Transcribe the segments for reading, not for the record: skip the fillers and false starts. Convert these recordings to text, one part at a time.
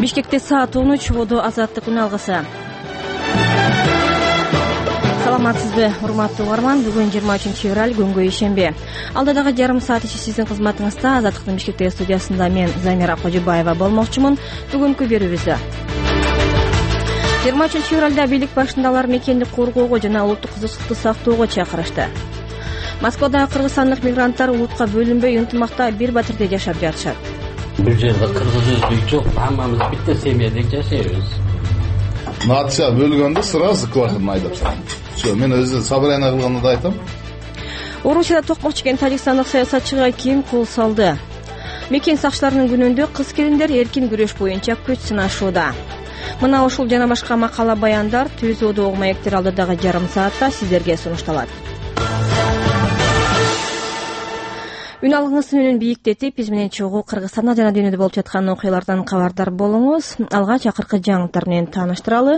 Бишкекте саат 13 болду. Азаттык үн алгысы. Саламатсызбы, урматтуу угарман? Бүгүн 23 февраль, күнгө ишемби. Алдыдагы жарым саат ичи сиздин кызматыңызда Азаттыктын Бишкектеги студиясында мен Замира Кожубаева болмокчумун. Бүгүнкү берүүбүздө 23 февралда бийлик башындагылар мекенди коргоого жана улуттук кызыкчылыкты сактоого чакырышты. Москвада кыргызстандык мигранттар улутка бөлүнбөй ынтымакта бир батирде жашап жатышат. Бул жерде кыргыз өзбек жок, хаммамыз битте семьядек жашайбыз. Натыша бөлгөндө сразу квартираны айдап чыгам. Мен өзү собрание кылганда да айтам. Орусияда токмок чеккен тажикстандык саясатчыга ким кол салды? Мекен сакчыларынын күнүндө кыз келиндер эркин күрөш боюнча күч сынашууда. Мына ушул жана башка макала баяндар Түз Оодогу маектер алдыдагы жарым саатта сиздерге сунушталат. Үн алгыңызды менен бийиктетип, биз менен чогуу Кыргызстанда жана дүйнөдө болуп жаткан окуялардан кабардар болуңуз. Алгач акыркы жаңылыктар менен тааныштыралы.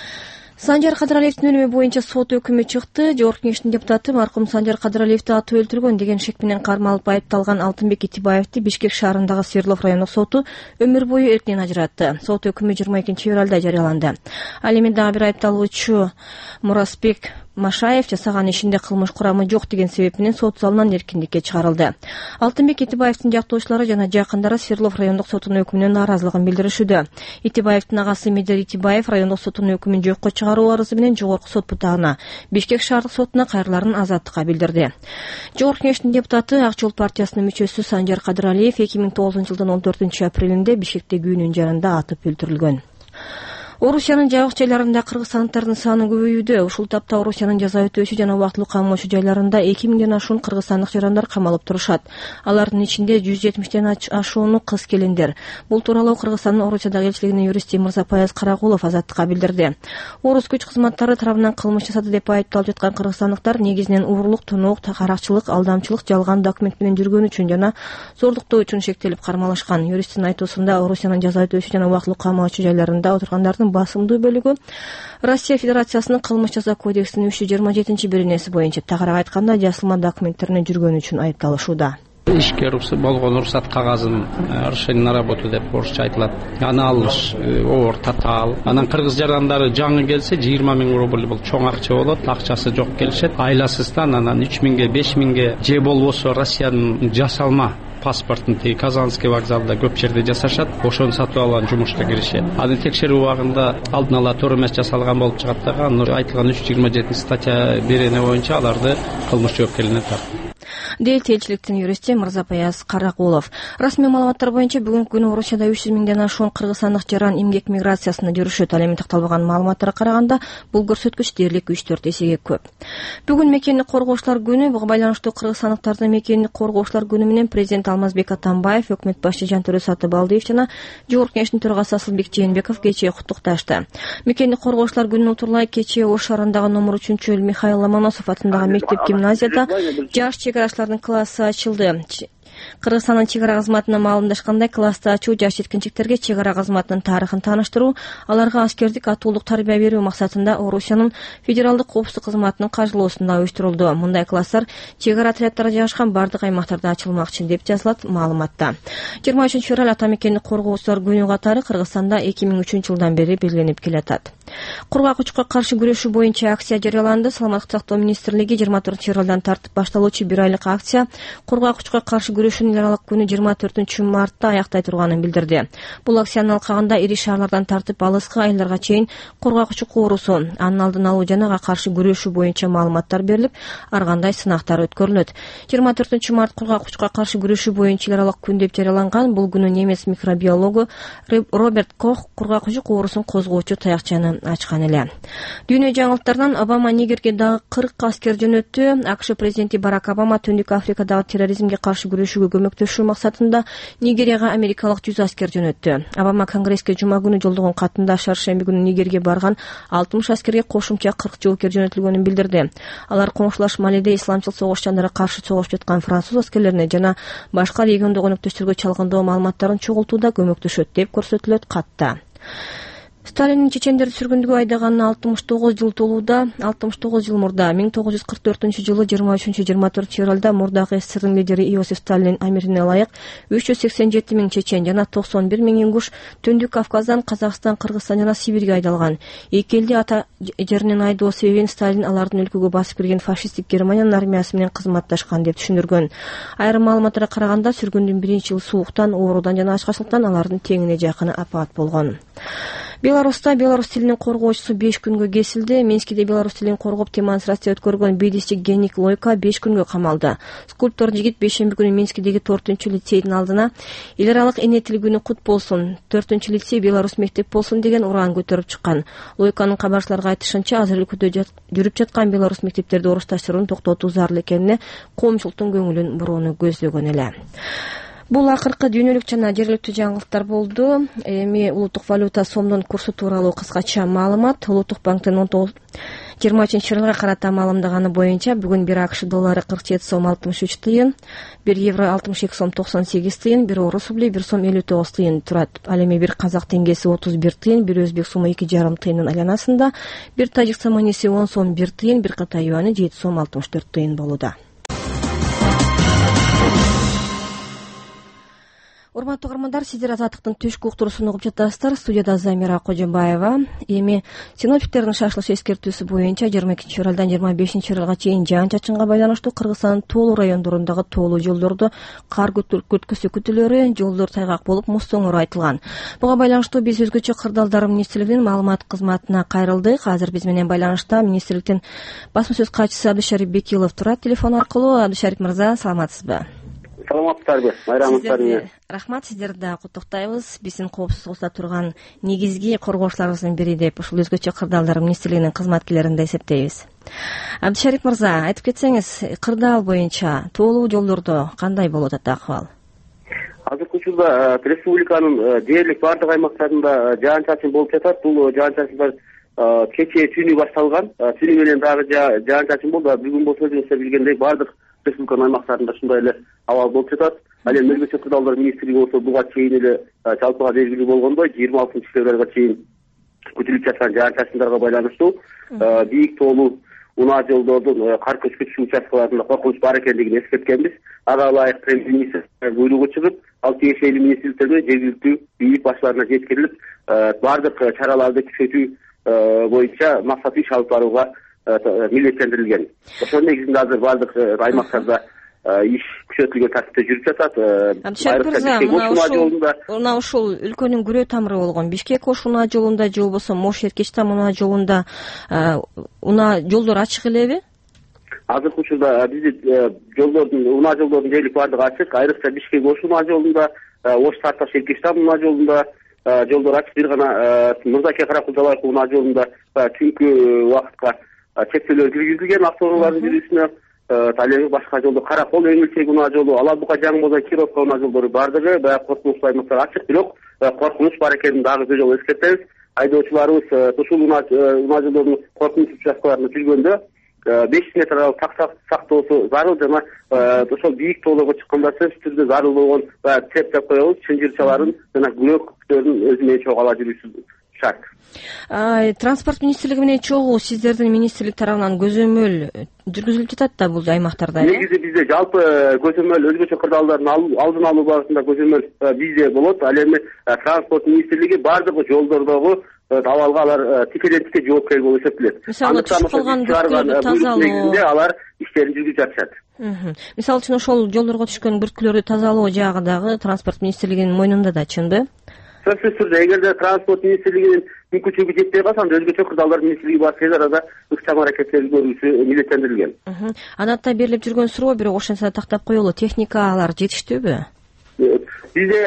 Санжар Кадыралиевдин өлүмү боюнча сот өкүмү чыкты. Жогорку кеңештин депутаты маркум Санжар Кадыралиевди атып өлтүргөн деген шек менен кармалып айыпталган Алтынбек Итибаевди Бишкек шаарындагы Свердлов райондук соту өмүр бою эрктен ажыратты. Сот өкүмү 22 февралда жарыяланды. Ал эми дагы бир айыпталуучу Муразбек Машаев жасаган ишинде кылмыш курамы жок деген себеп менен сот залынан эркиндикке чыгарылды. Алтынбек Итибаевдин жактоочулары жана жакындары Свердлов райондук сотунун өкүмүнөн нааразылыгын билдиришүүдө. Итибаевдин агасы Медер Итибаев райондук сотунун өкүмүн жокко чыгаруу арызы менен жогорку сот бутагына Бишкек шаардык сотуна кайрыларын азаттыкка билдирди. Жогорку кеңештин депутаты Ак жол партиясынын мүчөсү Санжар Кадыралиев 2009 жылдын 14 апрелинде Бишкектеги үйүнүн жарында атып өлтүрүлгөн. Орусиянын жабык жайларында кыргызстандыктардын саны көбөйүүдө. Ушул тапта Орусиянын жаза өтөөчү жана убактылуу камоочу жайларында 2000ден ашуун кыргызстандык жарандар камалып турушат. Алардын ичинде 170ден ашууну кыз келиндер. Бул тууралуу Кыргызстандын Орусиядагы элчилигинин юристи Мырзапаяз Каракулов Азаттыкка билдирди. Орус күч кызматтары тарабынан кылмыш жасады деп айыпталып жаткан кыргызстандыктар негизинен уурулук, тоноок, каракчылык, алдамчылык, жалган документ менен жүргөн үчүн жана зордуктоо үчүн шектелип кармалышкан. Юристтин айтуусунда Орусиянын жаза өтөөчү жана убактылуу камоочу жайларында отургандардын басымдуу бөлүгү Россия Федерациясынын кылмыш жаза кодексинин 327-беренеси боюнча тагыраак айтканда жасылма документтеринен жүргөн үчүн айыпталышууда. Ишке болгон уруксат кагазын разрешение на работу деп орусча айтылат. Аны алыш оор татаал. Анан кыргыз жарандары жаңы келсе 20 000 рубль бул чоң акча болот. Акчасы жок келишет. Айласыздан анан 3 000ге, 5 000ге же болбосо Россиянын жасалма паспортун Казанский вокзалда көп жерде жасашат. Ошону сатып алган жумушка киришет. Аны текшерүү убагында алдын ала туура эмес жасалган болуп чыгат дагы. Айтылган 327 статья берене боюнча аларды кылмыш жоопкерчиликке тартат. Дейт элчиликтин юристи Мырзапаяз Каракулов. Расмий маалыматтар боюнча бүгүнкү күнү Орусияда 300 000ден ашуун кыргызстандык жаран эмгек миграциясында жүрүшөт. Ал эми такталбаган маалыматтарга караганда бул көрсөткүч дээрлик 3-4 эсеге көп. Бүгүн мекенди коргоочулар күнү. Буга байланыштуу кыргызстандыктардын мекенди коргоочулар күнү менен президент Алмазбек Атамбаев, өкмөт башчы Жантөрө Сатыбалдиев жана жогорку кеңештин төрагасы Асылбек Жээнбеков кечээ куттукташты. Мекенди коргоочулар күнүнө утурлай кечээ Ош шаарындагы номер 3-эл Михаил Ломоносов атындагы мектеп-гимназияда жаш чек классы ачылды. Кыргызстандын чек ара кызматына маалымдашкандай, классты ачуу жаш жеткинчектерге чек ара кызматынын тарыхын тааныштыруу, аларга аскердик атуулук тарбия берүү максатында Орусиянын федералдык коопсуздук кызматынын каржылоосунда уюштурулду. Мындай класстар чек ара отряддары жайгашкан бардык аймактарда ачылмакчы деп жазылат маалыматта. 23 февраль ата мекенди коргоочулар күнү катары Кыргызстанда 2003 жылдан бери белгиленип келатат. Кургак учукка каршы күрөшүү боюнча акция жарыяланды. Саламаттык сактоо министрлиги 24 февралдан тартып башталуучу бир айлык акция кургак учукка каршы күрөшүүнүн эл аралык күнү 24 мартта аяктай турганын билдирди. Бул акциянын алкагында ири шаарлардан тартып алыскы айылдарга чейин кургак учук оорусу, анын алдын алуу жана каршы күрөшүү боюнча маалыматтар берилип, ар кандай сынактар өткөрүлөт. 24 март кургак учукка каршы күрөшүү боюнча эл аралык күн деп жарыяланган. Бул күнү немис микробиологу Роберт Кох кургак учук оорусун козгоочу таякчаны ачкан эле. Дүйнө жаңылыктарынан Обама Нигерге дагы 40 аскер жөнөттү. АКШ президенти Барак Обама Түндүк Африкадагы терроризмге каршы күрөшүүгө көмөктөшүү максатында Нигерияга америкалык 100 аскер жөнөттү. Обама Конгресске жума күнү жолдогон катында шаршемби күнү Нигерге барган 60 аскерге кошумча 40 жоокер жөнөтүлгөнүн билдирди. Алар коңшулаш Малиде исламчыл согушчандарга каршы согушуп жаткан француз аскерлерине жана башка региондогу өнөктөштөргө чалгындоо маалыматтарын чогултууда көмөктөшөт деп көрсөтүлөт катта. Сталиндин чечендерди сүргүндүгө айдаганына 69 жыл толууда. 69 жыл мурда 1944-жылы 23-24 февралда мурдагы СССРдин лидери Иосиф Сталиндин амирине ылайык 387 миң чечен жана 91 миң ингуш Түндүк Кавказдан Казакстан, Кыргызстан жана Сибирге айдалган. Эки элди ата жеринен айдоо себебин Сталин алардын өлкөгө басып кирген фашисттик Германиянын армиясы менен кызматташкан деп түшүндүргөн. Айрым маалыматтарга караганда сүргүндүн биринчи жылы сууктан, оорудан жана ачкачтыктан алардын теңине жакын апаат болгон. Беларуста беларус тилинин коргоочусу 5 күнгө кесилди. Минскиде беларус тилин коргоп демонстрация өткөргөн бидисчи Геник Лойко 5 күнгө камалды. Скульптор жигит бейшемби күнү Минскидеги 4-лицейдин алдына эл аралык эне тил күнү кут болсун, 4-лицей беларус мектеп болсун деген уран көтөрүп чыккан. Лойконун кабарчыларга айтышынча, азыр өлкөдө жүрүп жаткан беларус мектептерди орусташтырууну токтотуу зарыл экенине коомчулуктун көңүлүн бурууну көздөгөн эле. Бул акыркы дүйнөлүк жана жергиликтүү жаңылыктар болду. Эми улуттук валюта сомдун курсу тууралуу кыскача маалымат. Улуттук банктын 20-февралга карата маалымдаганы боюнча бүгүн 1 АКШ доллары 47 сом 63 тыйын, 1 евро 62 сом 98 тыйын, 1 орус рубли 1 сом 59 тыйын турат. Ал эми 1 казак теңгеси 31 тыйын, 1 өзбек суму 2,5 тыйындын айланасында, 1 тажик саманиси 10 сом 1 тыйын, 1 Кытай юаны 7 сом 64 тыйын болууда. Урматтуу угармандар, сиздер Азаттыктын түшкү уктуруусун угуп жатасыздар. Студияда Замира Кожобаева. Эми синоптиктердин шашылыш эскертүүсү боюнча 22 февралдан 25 февралга чейин жаан-чачынга байланыштуу Кыргызстандын тоолуу райондорундагы тоолуу жолдордо кар көткөсү күтүлөрү, жолдор тайгак болуп муздоңору айтылган. Буга байланыштуу биз Өзгөчө кырдаалдар министрлигинин маалымат кызматына кайрылдык. Азыр биз менен байланышта министрликтин басма сөз катчысы Абдышарип Бекилов турат телефон аркылуу. Абдышарип мырза, саламатсызбы? Саламатсыздарбы? Майрамыңыздар. Рахмат, сиздерди да куттуктайбыз. Биздин коопсуз уста турган негизги коргоочуларыбыздын бири деп ушул Өзгөчө кырдаалдар министрлигинин кызматкерлерин да эсептейбиз. Абдышарип мырза, айтып кетсеңиз, кырдаал боюнча тоолуу жолдордо кандай болуп атат акыбал? Азыркы учурда республиканын дээрлик бардык аймактарында жаан-чачын болуп жатат. Бул жаан-чачындар кечээ түнү башталган. Түнү менен дагы жаан-чачын болду. Бүгүн болсо өзүңүздөр билгендей бардык республиканын аймактарында ушундай эле абал болуп жатат. Ал эми Өзгөчө кырдаалдар министрлиги болсо буга чейин эле жалпыга белгилүү болгондой 26 февралга чейин күтүлүп жаткан жаан-чачындарга байланыштуу бийик тоолуу унаа жолдордун кар көчкүчү участкаларында коркунуч бар экендигин эскерткенбиз. Ага ылайык премьер-министр буйругу чыгып, ал тиешелүү министрликтер менен жергиликтүү бийлик башчыларына жеткирилип, бардык чараларды күчөтүү боюнча максаттуу иш алып барууга милдеттендирилген. Ошол негизинде азыр бардык аймактарда иш күчөтүлгөн тартипте жүрүп жатат. Мына ушул өлкөнүн күрөө тамыры болгон Бишкек-Ош унаа жолунда же болбосо Мош-Эркечтам унаа жолунда унаа жолдор ачык элеби? Азыркы учурда биздин унаа жолдордун дээрлик бардыгы ачык. Айрыкча Бишкек-Ош унаа жолунда, Ош-Сарташ-Эркечтам унаа жолунда жолдор ачык. Бир гана Мырзаке-Каракул-Жалайкы унаа жолунда түнкү убакытка чектөөлөр киргизилген автоунаалардын жүрүүсүнө. Ал эми башка жолдо Каракол, Эңилчек унаа жолу, Алабука, Жаңбоза, Кировка унаа жолдору бардыгы баягы коркунучтуу аймактар ачык, бирок коркунуч бар экенин дагы бир жолу эскертебиз. Айдоочуларыбыз ушул унаа жолдордун коркунуч участкаларында жүргөндө 500 метр аралык сактоосу зарыл жана ошол бийик тоолорго чыкканда сөзсүз түрдө зарыл болгон цеп деп коебуз, чынжырчаларын жана күрөктөрдүн өзү менен чогуу ала жүрүүсү шарт. Транспорт министрлиги менен чогуу сиздердин министрлик тарабынан көзөмөл жүргүзүлүп жатат да бул аймактарда. Негизи бизде жалпы көзөмөл Өзгөчө кырдаалдардын алдын алуу багытында көзөмөл бизде болот. Ал эми транспорт министрлиги бардык жолдордогу абалга алар тикеден-тике жоопкер болуп эсептелет. Мисалы түшүп калган бүрткүлөрдү тазалоо, алар иштерин жүргүзүп жатышат. Мисалы үчүн ошол жолдорго түшкөн бүрткүлөрдү тазалоо жагы дагы транспорт министрлигинин мойнунда да, чынбы? Сөзсүз түрдө эгерде транспорт министрлигинин мүмкүнчүлүгү жетпей калса, Өзгөчө кырдаалдар министрлиги бар тез арада ыкчам аракеттерди көрүүсү милдеттендирилген. Адатта берилип жүргөн суроо, бирок ошентсе тактап коелу, техникалар жетиштүүбү? Бизде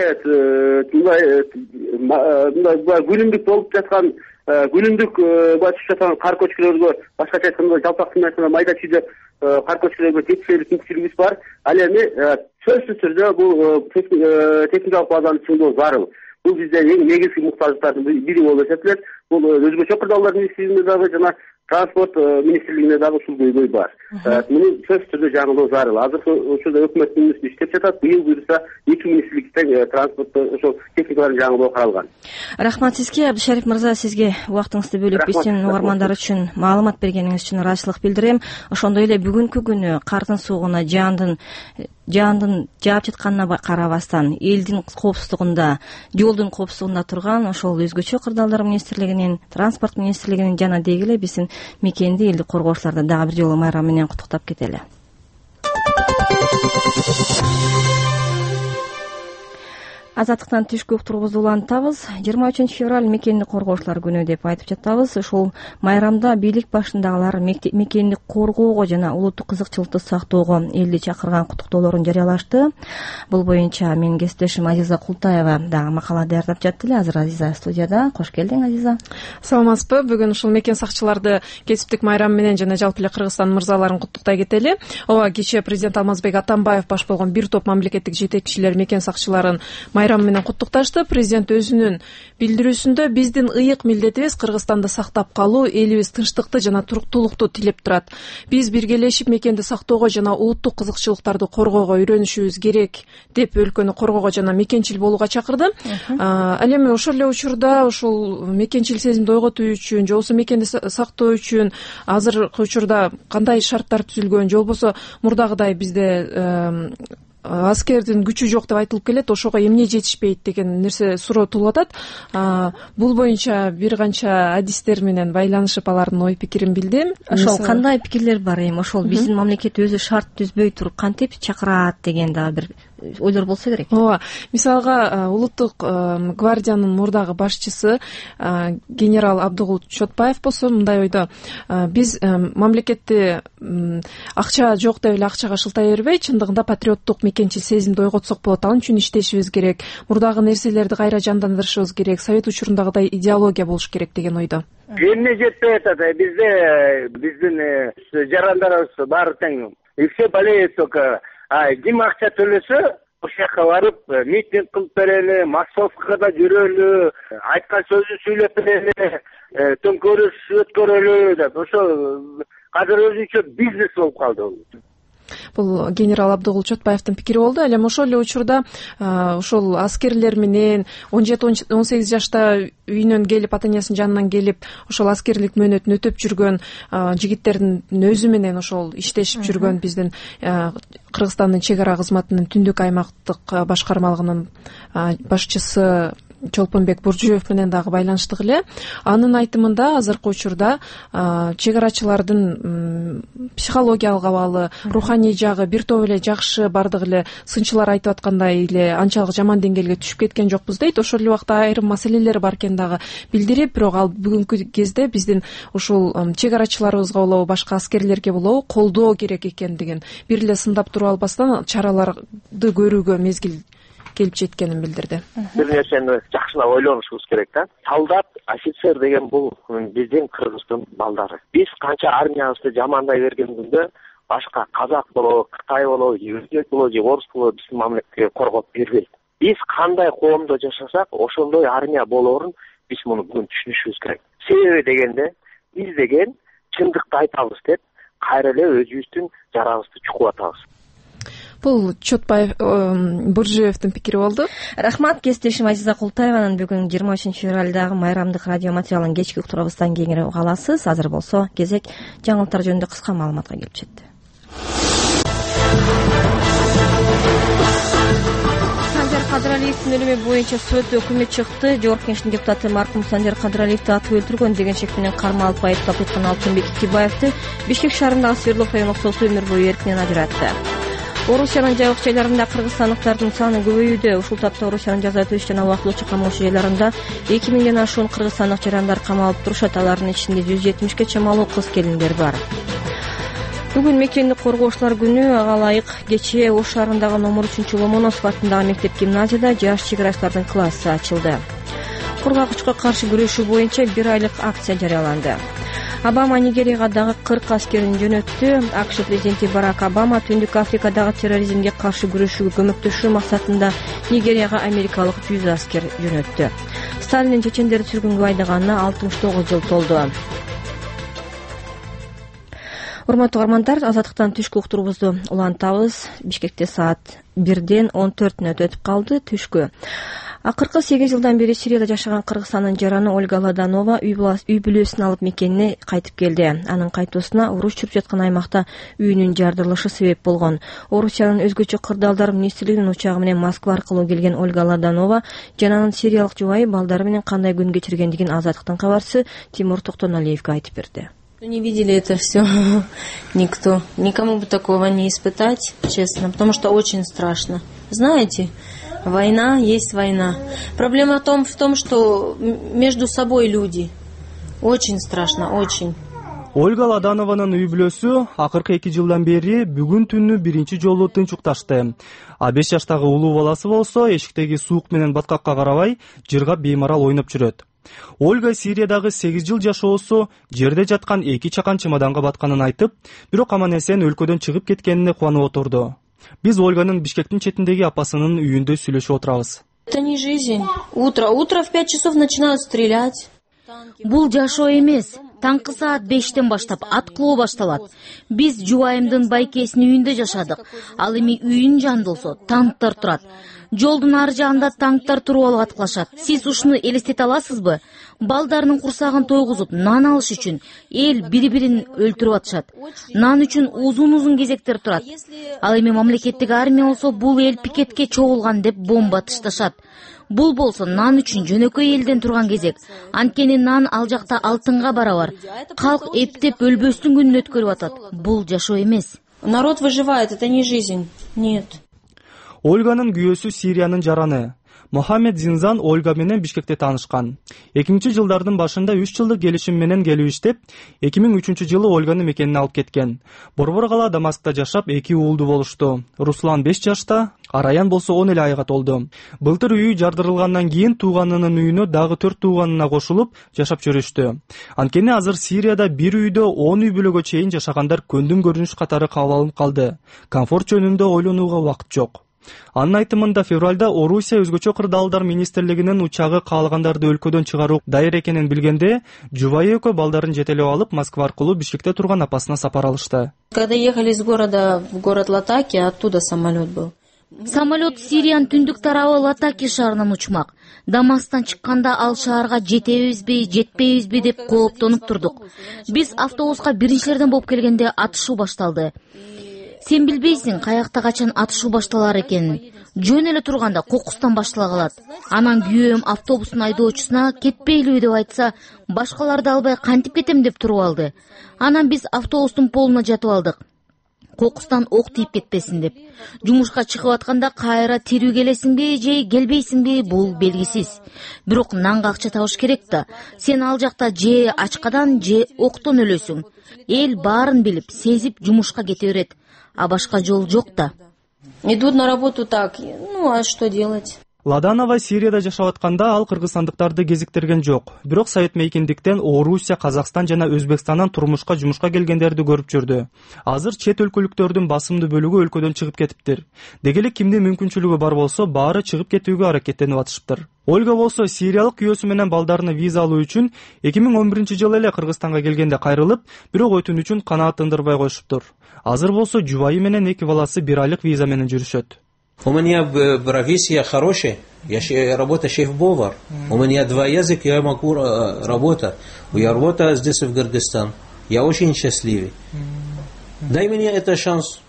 мындай күнүмдүк болуп жаткан күнүмдүк түшүп жаткан кар көчкүлөргө, башкача айтканда жалпактуу айтканда майда чүйдө кар көчкүлөргө жетишерлик мүмкүнчүлүгүбүз бар. Ал эми сөзсүз түрдө бул техникалык базаны чыңдоо зарыл. Бул бизде эң негизги муктаждыктардын бири болуп эсептелет. Бул Өзгөчө кырдаалдар министрлигинде дагы жана транспорт министрлигинде дагы ушул көйгөй бар. Муну сөзсүз түрдө жаңылоо зарыл. Азыркы учурда өкмөт мүнөсүндө иштеп жатат. Быйыл буюрса 2 министрликтен транспортто ошол техникаларын жаңылоо каралган. Рахмат сизге, Абдышариф мырза, сизге убактыңызды бөлүп биздин угармандар үчүн маалымат бергениңиз үчүн ыраазычылык билдирем. Ошондой эле бүгүнкү күнү кардын суугуна, жаандын жаап жатканына карабастан элдин коопсуздугунда, жолдун коопсуздугунда турган ошол өзгөчө кырдаалдар министрлигинин, транспорт министрлигинин жана деги эле биздин мекенди элдик коргоочуларды дагы бир жолу майрам менен куттуктап кетели. Азаттыктан түшкү уктурубузду улантабыз. 23 февраль мекенди коргоочулар күнү деп айтып жатабыз. Ошол майрамда бийлик башындагылар мекенди коргоого жана улуттук кызыкчылыкты сактоого элди чакырган куттуктоолорун жарыялашты. Бул боюнча менин кесиптешим Азиза Култаева дагы макала даярдап жатты эле. Азыр Азиза студияда. Кош келдиң, Азиза. Саламатсызбы? Бүгүн ушул мекен сакчыларды кесиптик майрам менен жана жалпы эле Кыргызстан мырзаларын куттуктай кетели. Ооба, кечээ президент Алмазбек Атамбаев баш болгон бир топ мамлекеттик жетекчилер мекен сакчыларын майрам менен куттукташты. Президент өзүнүн билдирүүсүндө биздин ыйык милдетибиз Кыргызстанды сактап калуу, элибиз тынчтыкты жана туруктуулукту тилеп турат. Биз биргелешип мекенди сактоого жана улуттук кызыкчылыктарды коргоого үйрөнүшүбүз керек деп өлкөнү коргоого жана мекенчил болууга чакырды. Ал эми ошол эле учурда ушул мекенчил сезимди ойготуу үчүн, же болбосо мекенди сактоо үчүн азыркы учурда кандай шарттар түзүлгөн, же болбосо мурдагыдай бизде аскердин күчү жок деп айтылып келет, ошого эмне жетишпейт деген нерсе суроо туулуп атат. Бул боюнча бир канча адистер менен байланышып алардын ой пикирин билдим. Ошол кандай пикирлер бар эми? Ошол биздин мамлекет өзү шарт түзбөй туруп кантип чакырат деген дагы бир ойлор болсо керек. Ооба, мисалга улуттук гвардиянын мурдагы башчысы генерал Абдыгул Чотпаев болсо мындай ойдо: биз мамлекетти акча жок деп эле акчага шылтай бербей, чындыгында патриоттук мекенчил сезимди ойготсок болот. Ал үчүн иштешибиз керек, мурдагы нерселерди кайра жандандырышыбыз керек, совет учурундагыдай идеология болуш керек деген ойдо. Эмне жетпей атат? Бизде биздин жарандарыбыз баары тең. И все болеют только. Ким акча төлөсө, ошол жака барып митинг кылып берели, массовкада жүрөлү, айткан сөзүн сүйлөп берели, төңкөрүш өткөрөлү деп. Ошол азыр өзүнчө бизнес болуп калды. Бул генерал Абдыгул Чотпаевдин пикири болду. Ал эми ошол эле учурда ошол аскерлер менен 17-18 жашта үйүнөн келип, ата энесинин жанынан келип, ошол аскерлик мөөнөтүн өтөп жүргөн жигиттердин өзү менен ошол иштешип жүргөн биздин Кыргызстандын чек ара кызматынын түндүк аймактык башкармалыгынын башчысы Чолпонбек Буржуев менен дагы байланыштык эле. Анын айтымында азыркы учурда чек арачылардын психологиялык абалы, руханий жагы бир топ эле жакшы, бардык эле сынчылар айтып аткандай эле анчалык жаман деңгээлге түшүп кеткен жокпуз дейт. Ошол эле убакта айрым маселелер бар экенин дагы билдирип, бирок ал бүгүнкү кезде биздин ушул чек арачыларыбызга болобу, башка аскерлерге болобу колдоо керек экендигин, бир эле сындап туруп албастан чараларды көрүүгө мезгил келип жеткенин билдирди. Бир нерсени жакшылап ойлонушубуз керек да. Солдат, офицер деген бул биздин Кыргыздын балдары. Биз канча армиябызды жамандай берген күндө башка казак болобу, Кытай болобу, өзбек болобу, же орус болобу биздин мамлекетке коргоп бербейт. Биз кандай коомдо жашасак, ошондой армия болоорун биз муну бүгүн түшүнүшүбүз керек. Себеби дегенде биз деген чындыкты айтабыз деп кайра эле өзүбүздүн жарабызды чукуп атабыз. Бул Чотпаев Буржуевдин пикири болду. Рахмат, кесиптешим Азиза Култаеванын бүгүн 23 февралдагы майрамдык радио материалын кечки уктурубуздан кеңири уга аласыз. Азыр болсо кезек жаңылыктар жөнүндө кыска маалыматка келип жетти. Сандер Кадыралиевдин өлүмү боюнча сот өкүмү чыкты. Жогорку Кеңештин депутаты маркум Сандер Кадыралиевди атып өлтүргөн деген шек менен кармалып айыптап жаткан Алтынбек Икибаевди Бишкек шаарындагы Свердлов райондук соту өмүр бою эркинен ажыратты. Орусиянын жайык жайларында кыргызстандыктардын саны көбөйүүдө. Ушул тапта Орусиянын жаза өтөш жана убактылуу камоочу жайларында 2000ден ашуун кыргызстандык жарандар камалып турушат. Алардын ичинде 170ке чамалуу кыз-келиндер бар. Бүгүн мекенди коргоочулар күнү. Ага ылайык кечээ Ош шаарындагы номер 3-Ломоносов атындагы мектеп гимназияда жаш чек арачылардын классы ачылды. Кургакычка каршы күрөшүү боюнча 1 айлык акция жарыяланды. Обама Нигерияга дагы 40 аскерин жөнөттү. АКШ президенти Барак Обама Түндүк Африкадагы терроризмге каршы күрөшүүгө көмөктөшүү максатында Нигерияга америкалык 100 аскер жөнөттү. Сталиндин чечендерди сүргүнгө айдаганына 69 жыл толду. Урматтуу угармандар, Азаттыктан түшкү уктурубузду улантабыз. Бишкекте саат 1-ден 14-нө өтүп калды түшкү. Акыркы 8 жылдан бери Сирияда жашаган Кыргызстандын жараны Ольга Ладанова үй бүлөсүн алып мекенине кайтып келди. Анын кайтуусуна уруш жүрүп жаткан аймакта үйүнүн жардырылышы себеп болгон. Орусиянын өзгөчө кырдаалдар министрлигинин учагы менен Москва аркылуу келген Ольга Ладанова жананын сириялык жубайы балдары менен кандай күн кечиргендигин Азаттыктын кабарчысы Тимур Токтоналиевге айтып берди. Не видели это все никто. Никому бы такого не испытать, честно, потому что очень страшно. Знаете, война есть война. Проблема в том, что между собой люди. Очень страшно, очень. Ольга Ладанованын үй бүлөсү акыркы 2 жылдан бери бүгүн түнү биринчи жолу тынчукташты. А 5 жаштагы улуу баласы болсо эшиктеги суук менен баткакка карабай жыргап беймарал ойноп жүрөт. Ольга Сириядагы 8 жыл жашоосу жерде жаткан 2 чакан чемоданга батканын айтып, бирок аман эсен өлкөдөн чыгып кеткенине кубанып отурду. Биз Ольганын Бишкектин четиндеги апасынын үйүндө сүйлөшүп отурабыз. Это не жизнь. Утро в 5 часов начинают стрелять. Бул жашоо эмес. Таңкы саат 5-тен баштап аткылоо башталат. Биз жубайымдын байкесинин үйүндө жашадык. Ал эми үйүн жандылсо танктар турат. Жолдун ар жагында танктар туруп алып аткылашат. Сиз ушуну элестете аласызбы? Балдарынын курсагын тойгузуп, нан алыш үчүн эл бири-бирин өлтүрүп атышат. Нан үчүн uzun кезектер турат. Ал эми мамлекеттик армия болсо бул эл пикетке чогулган деп бомба тышташат. Бул болсо нан үчүн жөнөкөй элден турган кезек. Анткени нан ал жакта алтынга барабар. Калк эптеп өлбөстүн күнүн өткөрүп атат. Бул жашоо эмес. Народ выживает, это не жизнь. Нет. Ольганын күйөөсү Сириянын жараны. Мохаммед Зинзан Ольга менен Бишкекте таанышкан. 2000-жылдардын башында 3 жылдык келишим менен келип иштеп, 2003-жылы Ольганы мекенине алып кеткен. Борбор кала Дамаскта жашап 2 уулду болушту. Руслан 5 жашта, Араян болсо 10 эле айга толду. Былтыр үйү жардырылгандан кийин тууганынын үйүнө дагы 4 тууганына кошулуп жашап жүрүштү. Анткени азыр Сирияда бир үйдө 10 үй бүлөгө чейин жашагандар көндүм көрүнүш катары кабыл алынып калды. Комфорт жөнүндө ойлонууга убакыт жок. Анын айтымында февралда Орусия өзгөчө кырдаалдар министрлигинин учагы каалагандарды өлкөдөн чыгаруу дайыр экенин билгенде, жубайы экөө балдарын жетелеп алып Москва аркылуу Бишкекте турган апасына сапар алышты. Когда ехали из города в город Латаки, оттуда самолет был. Самолет Сириянын түндүк тарабы Латаки шаарынан учмак. Дамасктан чыкканда ал шаарга жетебизби, жетпейбизби деп кооптонуп турдук. Биз автобуска биринчилерден болуп келгенде атышуу башталды. Сен билбейсиң каякта качан атышуу башталар экенин. Жөн эле турганда кокустан баштала калат. Анан күйөөм автобустун айдоочусуна кетпейлиби деп айтса, башкаларды албай кантип кетем деп туруп алды. Анан биз автобустун полуна жатып алдык. Кокустан ок тийип кетпесин деп. Жумушка чыгып атканда кайра тирүү келесиңби же келбейсиңби бул белгисиз. Бирок нанга акча табыш керек да. Сен ал жакта же ачкадан же октон өлөсүң. Эл баарын билип, сезип жумушка кете берет. А башка жол жок да. Идут на работу так. А что делать? Ладанова Сирияда жашап атканда ал кыргызстандыктарды кезиктирген жок. Бирок Совет мейкиндиктен Орусия, Казакстан жана Өзбекстандан турмушка жумушка келгендерди көрүп жүрдү. Азыр чет өлкөлүктөрдүн басымдуу бөлүгү өлкөдөн чыгып кетиптир. Деги эле кимдин мүмкүнчүлүгү бар болсо, баары чыгып кетүүгө аракеттенип атышыптыр. Ольга болсо сириялык күйөөсү менен балдарына виза алуу үчүн 2011-жылы эле Кыргызстанга келгенде кайрылып, бирок өтүнүчүн канааттандырбай коюшуптур. Азыр болсо жубайы менен 2 баласы 1 айлык виза менен жүрүшөт. У меня профессия хорошая, я работаю шеф-повар. У меня 2 языка, я могу работать. Я работаю здесь в Кыргызстане. Я очень счастливый. Дай мне этот шанс.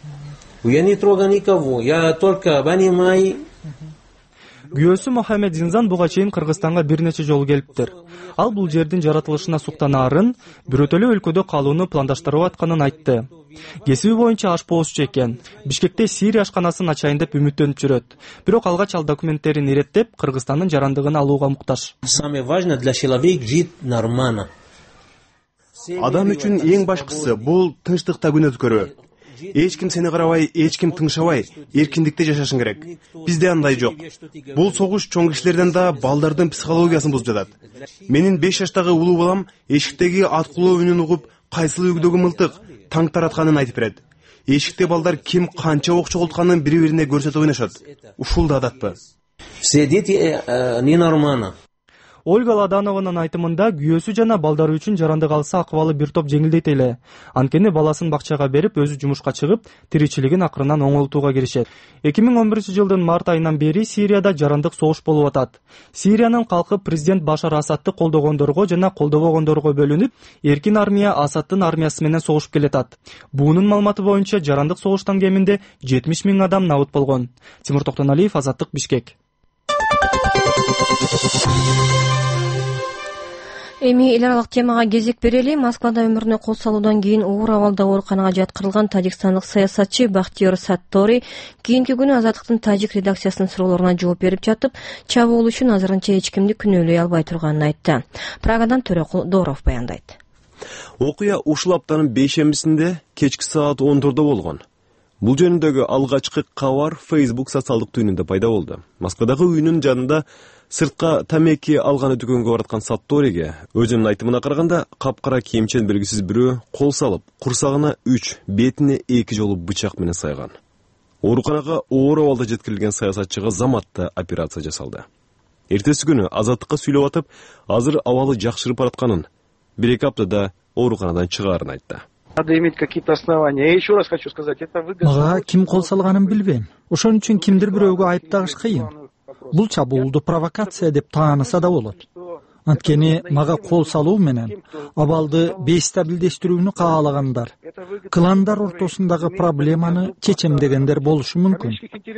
Я не трогаю никого, я только понимаю. Күйөөсү Мохаммед Зинзан буга чейин Кыргызстанга бир нече жолу келиптир. Ал бул жердин жаратылышына суктанаарын, бирөөтө эле өлкөдө калууну пландаштырып атканын айтты. Кесиби боюнча ашпоозчу экен. Бишкекте Сирия ашканасын ачайын деп үмүттөнүп жүрөт. Бирок алгач ал документтерин иреттеп, Кыргызстандын жарандыгын алууга муктаж. Самое важное для человека жить нормально. Адам үчүн эң башкысы бул тынчтыкта күн өткөрүү. Эч ким сени карабай, эч ким тыңшабай, эркиндикте жашашың керек. Бизде андай жок. Бул согуш чоң кишилерден да балдардын психологиясын бузуп жатат. Менин 5 жаштагы улуу балам эшиктеги аткылоо үнүн угуп, кайсыл үйдөгү мылтык танк таратканын айтып берет. Эшикте балдар ким канча ок чогултканын бири-бирине көрсөтүп ойношот. Ушул да адатпы. Все дети ненормально. Ольга Ладанованын айтымында күйөөсү жана балдары үчүн жарандык алса акыбалы бир топ жеңилдейт эле. Анткени баласын бакчага берип, өзү жумушка чыгып, тиричилигин акырынан оңолтууга киришет. 2011-жылдын март айынан бери Сирияда жарандык согуш болуп атат. Сириянын калкы президент Башар Асадты колдогондорго жана колдобогондорго бөлүнүп, эркин армия Асадтын армиясы менен согушуп келатат. Буунун маалыматы боюнча жарандык согуштан кеминде 70 000 адам набыт болгон. Тимур Токтоналиев, Азаттык, Бишкек. Эми эл аралык темага кезек берели. Москвада өмүрүнө кол салуудан кийин оор абалда ооруканага жаткырылган тажикстандык саясатчы Бахтиёр Саттори кийинки күнү Азаттыктын тажик редакциясынын суроолоруна жооп берип жатып, чабуул үчүн азырынча эч кимди күнөөлөй албай турганын айтты. Прагадан Төрөкул Дооров баяндайт. Окуя ушул аптанын бейшембисинде кечки саат 14-да болгон. Бул жөнүндөгү алгачкы кабар Facebook социалдык түйүнүндө пайда болду. Москвадагы үйүнүн жанында сыртка тамеки алганы дүкөнгө бараткан Сатториге өзүнүн айтымына караганда капкара кийимчен белгисиз бирөө кол салып, курсагына 3, бетине 2 жолу бычак менен сайган. Ооруканага оор абалда жеткирилген саясатчыга заматта операция жасалды. Эртеси күнү Азаттыкка сүйлөп атып, азыр абалы жакшырып баратканын, 1-2 аптада ооруканадан чыгаарын айтты. Надо иметь какие-то основания. Я еще раз хочу сказать, это выгодно. Мага ким кол салганын билбейм. Ошон үчүн кимдир бирөөгө айыптагыш кыйын. Бул чабуулду провокация деп тааныса да болот. Анткени мага кол салуу менен абалды бейстабилдештирүүнү каалагандар, кландар ортосундагы проблеманы чечемдегендер болушу мүмкүн.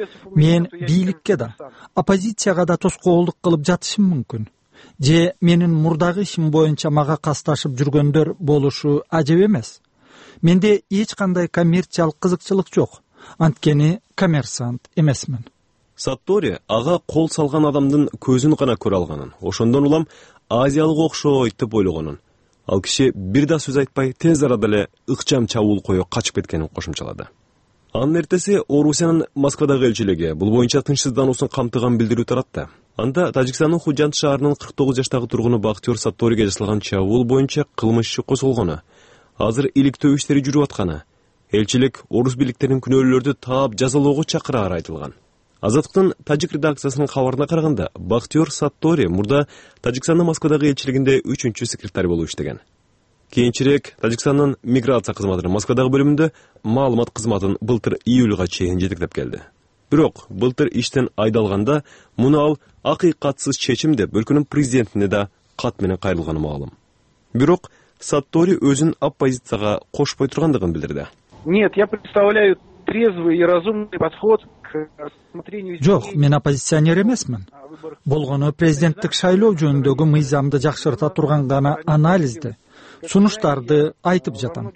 Мен бийликке да, оппозицияга да тоскоолдук кылып жатышым мүмкүн. Же менин мурдагы ишим боюнча мага касташып жүргөндөр болушу ажеп эмес. Менде эч кандай коммерциялык кызыкчылык жок. Анткени коммерсант эмесмин. Саттори ага кол салган адамдын көзүн гана көрө алганын, ошондон улам азиялык окшойт деп ойлогонун. Ал киши бир да сөз айтпай тез арада эле ыкчам чабуул коюп качып кеткенин кошумчалады. Анын эртеси Орусиянын Москвадагы элчилиги бул боюнча тынчсыздануусун камтыган билдирүү таратты. Анда Тажикстандын Худжанд шаарынын 49 жаштагы тургуну Бахтиёр Сатториге жасалган чабуул боюнча кылмыш иши козголгону, азыр иликтөө иштери жүрүп атканы, элчилик орус бийликтеринин күнөөлөрдү таап жазалоого чакырары айтылган. Азаттыктын тажик редакциясынын кабарына караганда, Бахтиёр Саттори мурда Тажикстандын Москвадагы элчилигинде 3-секретарь болуп иштеген. Кийинчерээк Тажикстандын миграция кызматынын Москвадагы бөлүмүндө маалымат кызматын былтыр июлга чейин жетектеп келди. Бирок былтыр иштен айдалганда муну ал акыйкатсыз чечим деп өлкөнүн президентине да кат менен кайрылганы маалым. Бирок Саттори өзүн оппозицияга кошпой тургандыгын билдирди. Нет, я представляю трезвый и разумный подход к рассмотрению. Жок, мен оппозиционер эмесмин. Болгону президенттик шайлоо жөнүндөгү мыйзамды жакшырта турган гана анализди, сунуштарды айтып жатам.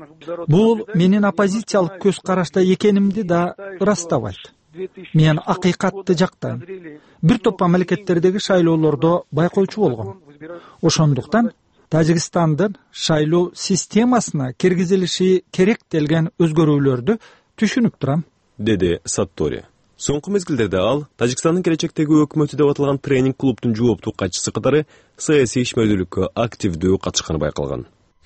Бул менин оппозициялык көз карашта экенимди да ырастабайт. Мен акыйкатты жактайм. Бир топ мамлекеттердеги шайлоолордо байкоочу болгом. Ошондуктан Тажикстандын шайлоо системасына киргизилиши керек делген өзгөрүүлөрдү түшүнүп турам, деди Саттори. Соңку мезгилдерде ал Тажикстандын келечектеги өкмөтү деп аталган тренинг клубтун жооптуу катчысы катары саясий ишмердүүлүккө активдүү катышканы байкалган.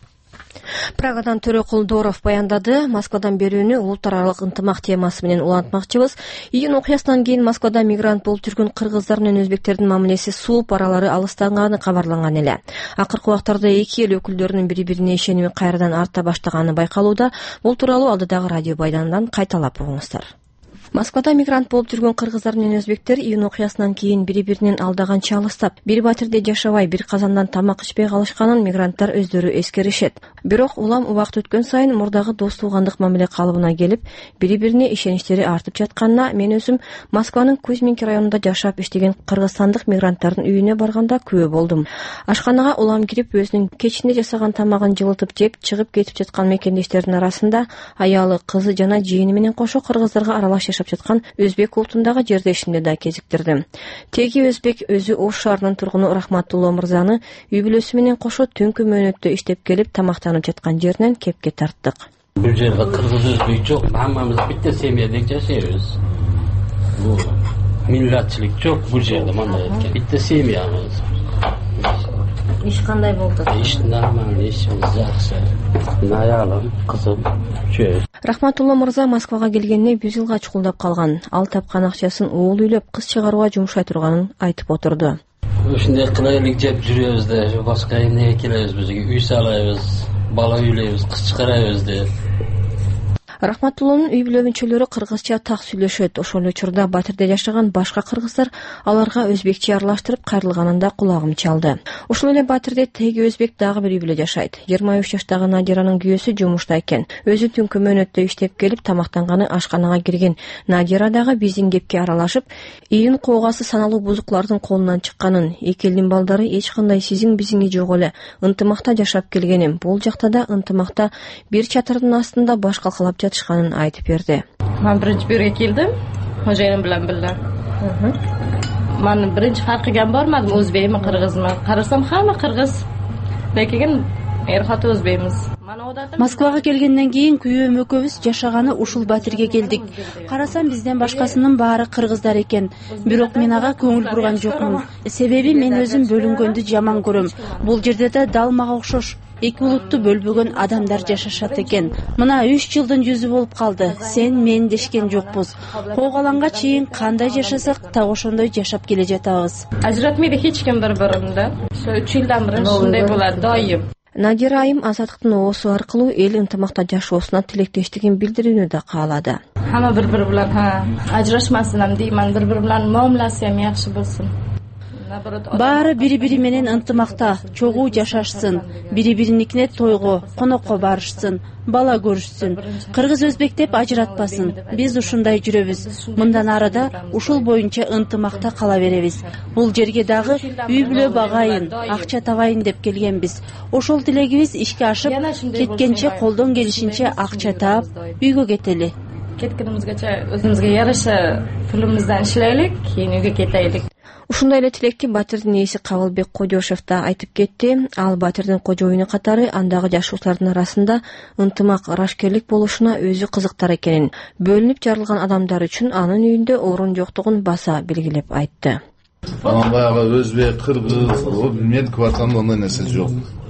Прагадан Төрөкул Дооров баяндады. Москвадан берүүнү улут аралык ынтымак темасы менен улантмакчыбыз. Июнь окуясынан кийин Москвада мигрант болуп жүргөн кыргыздар менен өзбектердин мамилеси сууп, аралары алыстаганы кабарланган эле. Акыркы убактарда эки эл өкүлдөрүнүн бири-бирине ишеними кайрадан арта баштаганы байкалууда. Бул тууралуу алдыдагы радио байдандан кайталап угуңуздар. Москвада мигрант болуп жүргөн кыргыздар менен өзбектер июнь окуясынан кийин бири-биринен алдаганча алыстап, бир батирде жашабай, бир казандан тамак ичпей калышканын мигранттар өздөрү эскеришет. Бирок улам убакыт өткөн сайын мурдагы дос туугандык мамиле калыбына келип, бири-бирине ишеничтери артып жатканына мен өзүм Москванын Кузьминки районунда жашап иштеген кыргызстандык мигранттардын үйүнө барганда күбө болдум. Ашканага улам кирип, өзүнүн кечинде жасаган тамагын жылытып жеп, чыгып кетип жаткан мекендештердин арасында аялы, кызы жана жыйыны менен кошо кыргыздарга аралаш жаткан өзбек улутундагы жердешимди да кезиктирдим. Теги өзбек өзү Ош шаарынын тургуну Рахматулло мырзаны үй бүлөсү менен кошо түнкү мөөнөттө иштеп келип тамактанып жаткан жеринен кепке тарттык. Бул жерде кыргыз өзбек жок, мамамыз битте семьядек жашайбыз. Бул миллатчылык жок бул жерде, мындай экен. Битте семьябыз. Иш кандай болду? Иш нормально, ишimiz жакшы. Аялым, кызым, чөй. Рахматулло мырза Москвага келгенине 1 жылга чукулдап калган. Ал тапкан акчасын уул үйлөп, кыз чыгарууга жумшай турганын айтып отурду. ушундай кылайлык жеп жүрөбүз да башка эмнеге келебиз бизге үй салабыз, бала үйлөйбүз, кыз чыгарабыз деп. Рахматуллонун үй бүлөгүнчөлөрү кыргызча так сүйлөшөт. Ошол учурда Батирде жашаган башка кыргыздар аларга өзбекче аралаштырып кайрылганында кулагым чалды. Ошол эле Батирде теги өзбек дагы бир үй бүлө жашайт. 23 жаштагы Надиранын күйөөсү жумушта экен. Өзү түнкү мөөнөттө иштеп келип тамактанганы ашканага кирген. Надира дагы биздин кепке аралашып, ийин коогасы саналуу бузуклардын колунан чыкканын, эки элдин балдары эч кандай сизиң бизиңи жок эле ынтымакта жашап келгенин, бул жакта да ынтымакта бир чатырдын астында баш калкалап жатышканын айтып берди. Мен биринчи бирге келдим, хожайыным менен бирге. Мен биринчи фарк кылган бармадым, өзбекми, кыргызмы? Карасам хамма кыргыз. Лекин эр-хаты өзбекмиз. Москвага келгенден кийин күйөөм экөөбүз жашаганы ушул Батирге келдик. Карасам бизден башкасынын баары кыргыздар экен. Бирок мен ага көңүл бурган жокмун. Себеби мен өзүм бөлүнгөндү жаман көрөм. Бул жерде да дал мага окшош эки улутту бөлбөгөн адамдар жашашат экен. Мына 3 жылдын жүзү болуп калды. Сен мен дешкен жокпуз. Коогаланга чейин кандай жашасак так ошондой жашап келе жатабыз. Ажыратмайт эч ким бири-бирин да. 3 жылдан бери ушундай болот дайым. Надира айым Азаттыктын оосу аркылуу эл ынтымакта жашоосуна тилектештигин билдирүүнү да каалады. Хамма бири-бири менен ажырашмасын деймин, бири-бири менен мамилеси ham жакшы болсун. Баары бири-бири менен ынтымакта чогуу жашашсын, бири-бириникине тойго, конокко барышсын, бала көрүшсүн. Кыргыз өзбек деп ажыратпасын. Биз ушундай жүрөбүз. Мындан арыда ушул боюнча ынтымакта кала беребиз. Бул жерге дагы үй бүлө багайын, акча табайын деп келгенбиз. Ошол тилегибиз ишке ашып, кеткенче колдон келишинче акча таап, үйгө кетели. Кеткенибизгече өзүбүзгө жараша пулубуздан иштелелик, кийин үйгө кетелик. Ушундай эле тилекти Батирдин ээси Кабылбек Кожошев да айтып кетти. Ал Батирдин кожоюну катары андагы жашоочулардын арасында ынтымак, рашкерлик болушуна өзү кызыктар экенин, бөлүнүп жарылган адамдар үчүн анын үйүндө орун жоктугун баса белгилеп айтты. Анан баягы өзбек, кыргыз, мен квартирамда андай нерсе жок.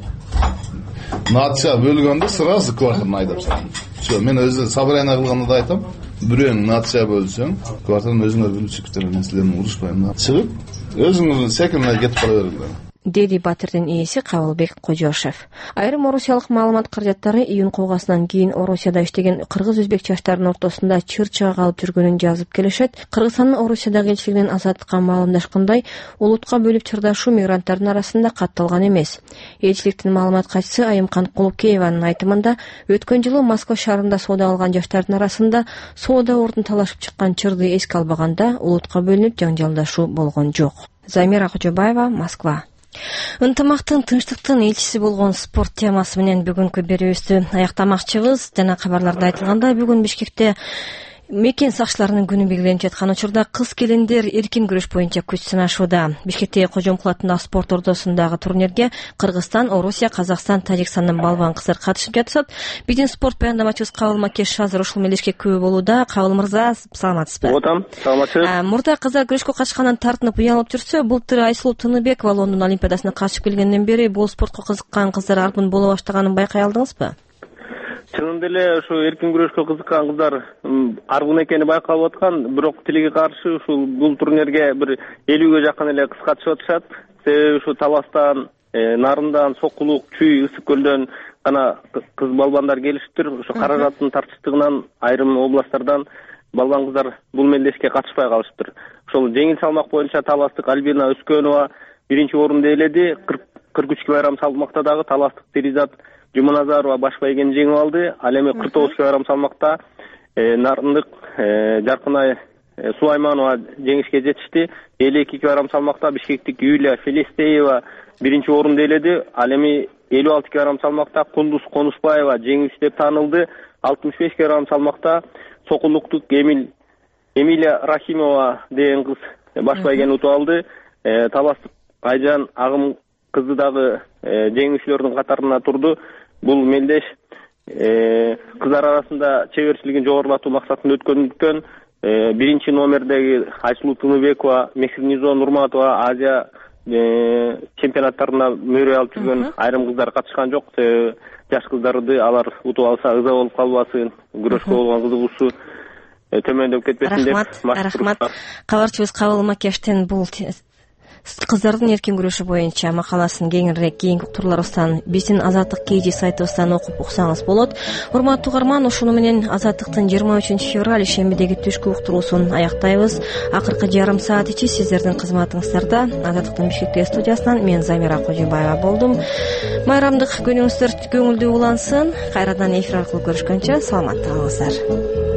Натча бөлгөндө сразу квартираны айдап салам. Мен өзү собрание кылганда да айтам. Бирөөң натча бөлсөң, квартиранын өзүңөр билип чыгып кеткен нерселерди урушпайм. Чыгып, өзүңөр секиндей кетип кала бериңер. Деди Батирдин ээси Кабылбек Кожошев. Айрым орусиялык маалымат каражаттары июнь коогасынан кийин Орусияда иштеген кыргыз-өзбек жаштарынын ортосунда чыр-чыга калып жүргөнүн жазып келишет. Кыргызстандын Орусиядагы элчилигинин Азаттыкка маалымдашкандай, улутка бөлүп чырдашуу мигранттардын арасында катталган эмес. Элчиликтин маалымат катчысы Айымкан Кулукееванын айтымында, өткөн жылы Москва шаарында соода алган жаштардын арасында соода ордун талашып чыккан чырды эске албаганда улутка бөлүнүп жаңжалдашуу болгон жок. Замира Кожобаева, Москва. Ынтымактын, тынчтыктын элчиси болгон спорт темасы менен бүгүнкү берүүбүздү аяктамакчыбыз. Жана кабарларда айтылгандай, бүгүн Бишкекте мекен сакчыларынын күнү белгиленип жаткан учурда кыз келиндер эркин күрөш боюнча күч сынашууда. Бишкектеги Кожомкул атындагы спорт ордосундагы турнирге Кыргызстан, Орусия, Казакстан, Тажикстандын балбан кыздар катышып жатышат. Биздин спорт баяндамачыбыз Кабыл Макеш азыр ушул мелдешке күбө болууда. Кабыл мырза, саламатсызбы? Отам, саламатчы. Мурда кыздар күрөшкө катышкандан тартынып уялып жүрсө, былтыр Айсулуу Тыныбекова Лондон Олимпиадасына катышып келгенден бери бул спортко кызыккан кыздар арбын боло баштаганын байкай алдыңызбы? Чынында эле ушу эркин күрөшкө кызыккан кыздар аргын экени байкалып аткан, бирок тилиге каршы ушул бул турнирге бир 50ге жакын эле кыз катышып атышат. Себеби ушу Таластан, Нарындан, Сокулук, Чүй, Ысык көлдөн гана кыз балбандар келишиптир. Ушу каражаттын тартыштыгынан айрым областтардан балбан кыздар бул мелдешке катышпай калышыптыр. Ошол жеңил салмак боюнча Таластык Альбина Өскөнова биринчи орунду ээледи. 43 кг салмакта дагы Таластык Перизат Жуманазарова баш байгени жеңип алды. Ал эми 49 кг салмакта Нарындык Жаркынай Сулайманова жеңишке жетишти. 52 кг салмакта Бишкектик Юлия Фелестеева биринчи орунду ээледи. Ал эми 56 кг салмакта Кундуз Конусбаева жеңүүчү деп таанылды. 65 кг салмакта Сокулуктук Эмилия Рахимова деген кыз баш байгени утуп алды. Таластык Айжан Агым кызы дагы жеңүүчүлөрдүн катарына турду. Бул мелдеш кыздар арасында чеберчилигин жогорулатуу максатында өткөндүктөн биринчи номердеги Айсулуу Тыныбекова, Мехринизо Нурматова Азия чемпионаттарына мөрөй алып жүргөн айрым кыздар катышкан жок. Жаш кыздарды алар утуп алса ыза болуп калбасын, күрөшкө болгон кызыгуусу төмөндөп кетпесин деп. Рахмат. Кабарчыбыз Кабыл Макештен бул кыздардын эркин күрөшү боюнча макаласын кеңирээк кийинки уктурууларыбыздан биздин Азаттык KG сайтыбыздан окуп уксаңыз болот. Урматтуу угарман, ушуну менен Азаттыктын 23 февраль ишембидеги түшкү уктуруусун аяктайбыз. Акыркы жарым саат ичи сиздердин кызматыңыздарда Азаттыктын Бишкектеги студиясынан мен Замира Кожобаева болдум. Майрамдык күнүңүздөр көңүлдүү улансын. Кайрадан эфир аркылуу көрүшкөнчө саламатта калыңыздар.